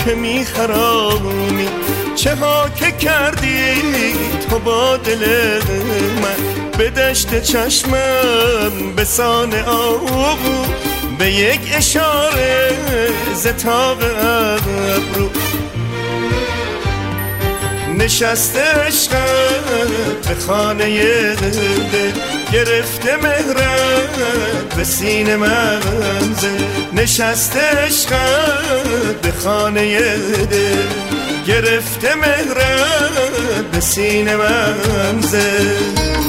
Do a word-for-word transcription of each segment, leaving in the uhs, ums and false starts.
که میخرانی، چه ها که کردی تو با دل من. به دشت چشمم به سان آغو، به یک اشاره زتاق ابرو. نشسته عشقت به خانه دل، گرفته مهرت به سینه منزل. نشسته عشقت به خانه دل، گرفته مهرت به سینه منزل.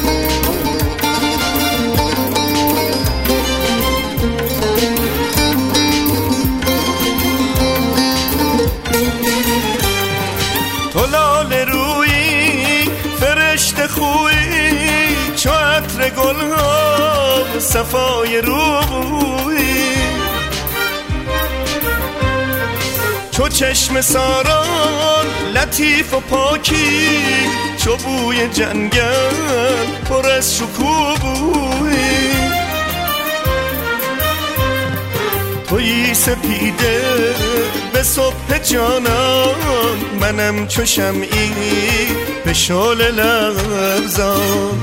تو لاله رویی فرشته خویی، چو عطر گلها صفای رویی. چو چشم ساران لطیف و پاکی، چو بوی جنگل پر از شکوبویی. تویی سپیده به صبح جانان، منم چو شمعی به شعله لرزان.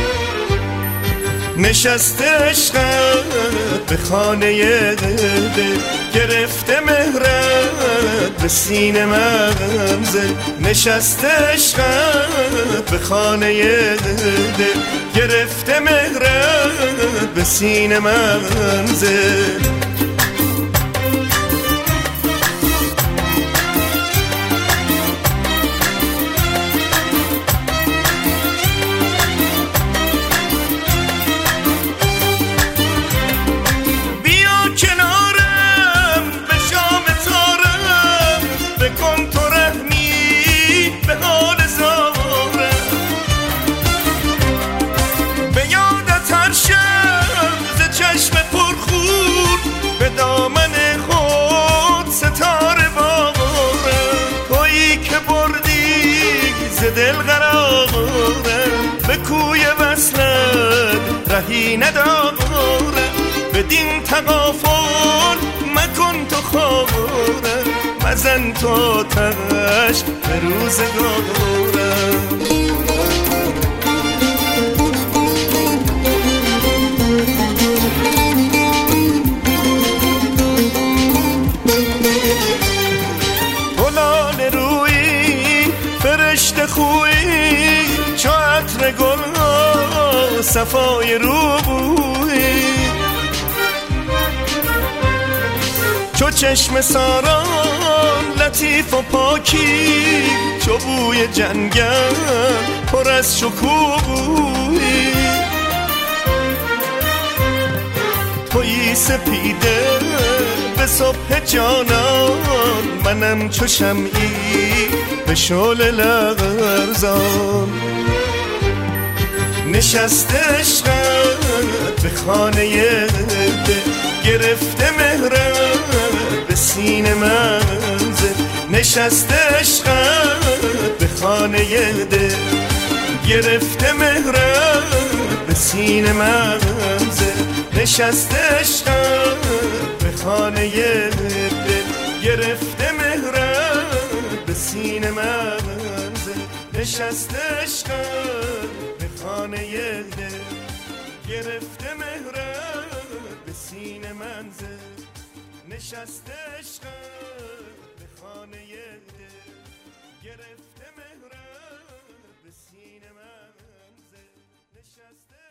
نشسته عشقت به خانه دل، گرفته مهرت به سینه منزل. نشسته عشقت به خانه دل، گرفته مهرت به سینه منزل. دل قرارم به کوی وصلت رهی ندارم. بدین تغافل مکن تو خارم، مزن تو تش به روزگارم. تو لاله رویی فرشته خویی، چو عطر گلها صفای روبویی. چو چشم ساران لطیف و پاکی، چو بوی جنگل پر از شکوبویی. تویی سپیده به صبح جانان، منم چو شمعی به شعله لرزان. نشسته عشقت به خانه دل، گرفته مهرت به سینه منزل. نشسته عشقت به خانه دل، گرفته مهرت به سینه منزل. نشسته عشقت به خانه دل، گرفته مهرت به سینه منزل. نشسته عشقت به خانه دل، گرفته مهرت به سینه منزل. نشسته عشقت به خانه دل، گرفته مهرت به سینه منزل. نشسته